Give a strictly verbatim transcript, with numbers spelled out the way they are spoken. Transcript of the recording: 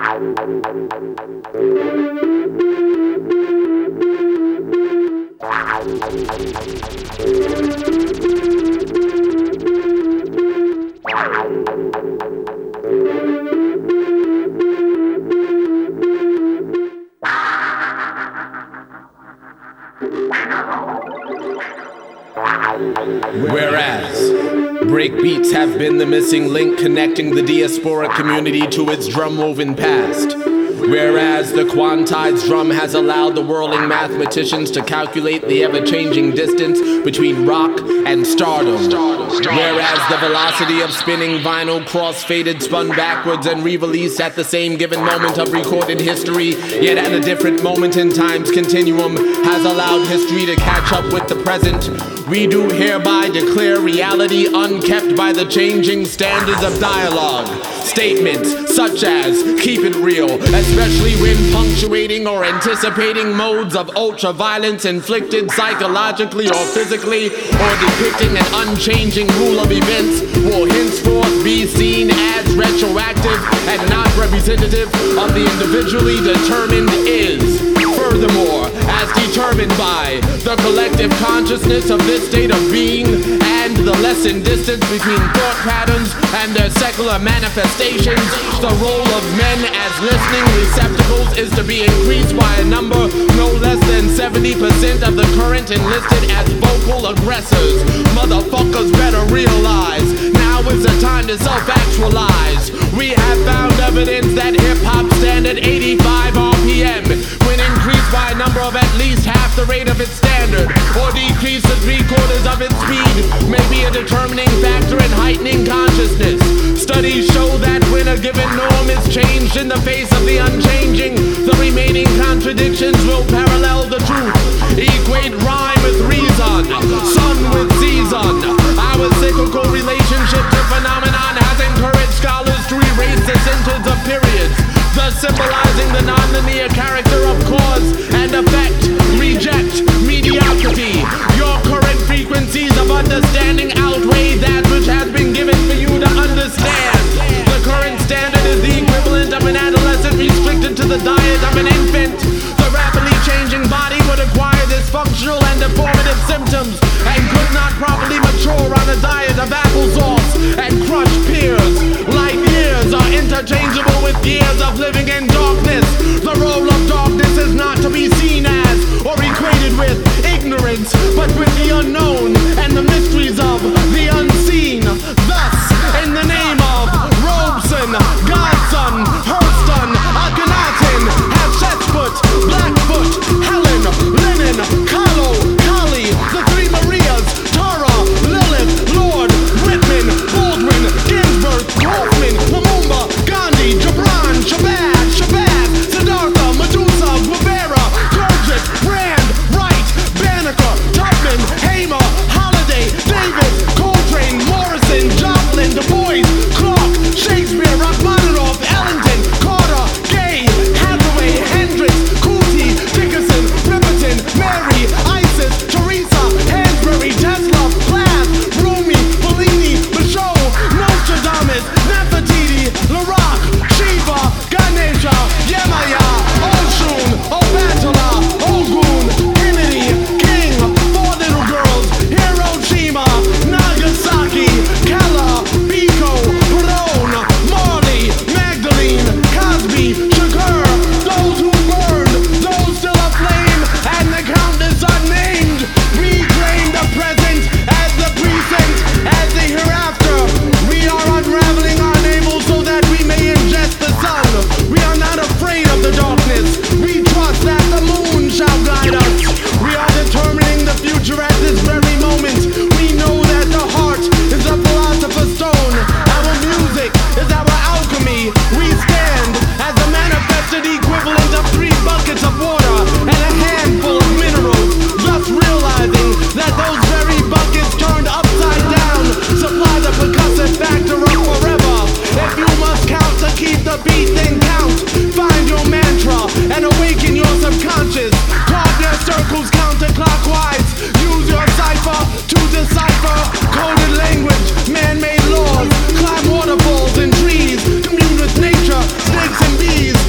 Whereas breakbeats have been the missing link connecting the diaspora community to its drum-woven past. Whereas the quantized drum has allowed the whirling mathematicians to calculate the ever-changing distance between rock and stardom. Whereas the velocity of spinning vinyl cross-faded, spun backwards and re-released at the same given moment of recorded history, yet at a different moment in time's continuum, has allowed history to catch up with the present. We do hereby declare reality unkept by the changing standards of dialogue. Statements such as, keep it real, especially when punctuating or anticipating modes of ultra-violence inflicted psychologically or physically, or depicting an unchanging rule of events, will henceforth be seen as retroactive and not representative of the individually determined is. Furthermore, as determined by the collective consciousness of this state of being and the lessened distance between thought patterns and their secular manifestations, the role of men as listening receptacles is to be increased by a number no less than seventy percent of the current enlisted as vocal aggressors. Motherfuckers better realize, now is the time to self-actualize. We have found evidence that hip-hop stand at eighty-five R P M when increased by a number of at least half the rate of its standard, or decreased to three quarters of its speed, may be a determining factor in heightening consciousness. Studies show that when a given norm is changed in the face of the unchanging, the remaining contradictions will parallel the truth. Equate rhyme with reason, sun with season. Our cyclical relationship to phenomenon has encouraged scholars to erase the sentence of periods, thus symbolizing the non-linear character of cause and effect. Reject mediocrity. Your current frequencies of understanding outweigh that which has been given for you to understand. The current standard is the equivalent of an adolescent restricted to the diet of an infant. The rapidly changing body would acquire dysfunctional and deformative symptoms and could not properly mature on a diet of applesauce and crushed pears. Like years are interchangeable with years of living in darkness. The role of darkness is not to be seen as or equated with ignorance, but with the unknown and the mysteries of the unseen. Thus, in the name of Robeson, Godson, Hurston, Akhenaten, Hatshepsut, Blackfoot, Helen, Lennon, Kahlo, Kali, the Three Marias, Tara, Lilith, Lord, Whitman, Baldwin, Ginsburg, Kaufman, Lumumba, Gandhi, Gibran, Shabazz, Shabazz, Siddhartha, Medusa, Guevara, Gurdjieff, Rand, Wright, Banneker, Tubman, Hamer, Holiday, Davis, Coltrane, Morrison, Joplin, Du Bois, Clark, Shakespeare, Rachmaninoff, Ellington, Carter, Gay, Hathaway, Hendricks, Kuti, Dickerson, Riperton, Mary, Isis, Teresa, Hansberry, Tesla, Plath, Rumi, Bellini, Michaud, Nostradamus, Nefertiti, Laroque, Shiva, Ganesha, Yemaya, Oshun, Obatala, Ogun, Kennedy, King, Four Little Girls, Hiroshima, Nagasaki, Kala, Biko, Perón, Marley, Magdalene, Cosby, Shakur, those who burned, those still aflame, and the countless unnamed. We claim the present as the present, as the hereafter. We are unraveling our navel so that we may ingest the sun. We are not afraid of the darkness. We trust that the moon shall guide us. We are determining the future at this very moment. We know that the heart is a philosopher's stone. Our music is our alchemy. We stand as the manifested equivalent of three buckets of water and a handful of minerals, thus realizing that those very buckets turned upside down supply the percussive factor of forever. If you must count to keep the beat, then count. Find your mantra and awaken your subconscious. Carve your circles counterclockwise. Use your cipher to decipher coded language, man-made laws. Climb waterfalls and trees. Commune with nature, snakes and bees.